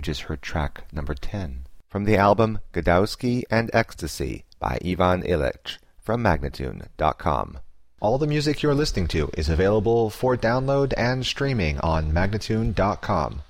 just heard track number 10 from the album Godowski and Ecstasy by Ivan Illich from Magnatune.com. All the music you're listening to is available for download and streaming on Magnatune.com.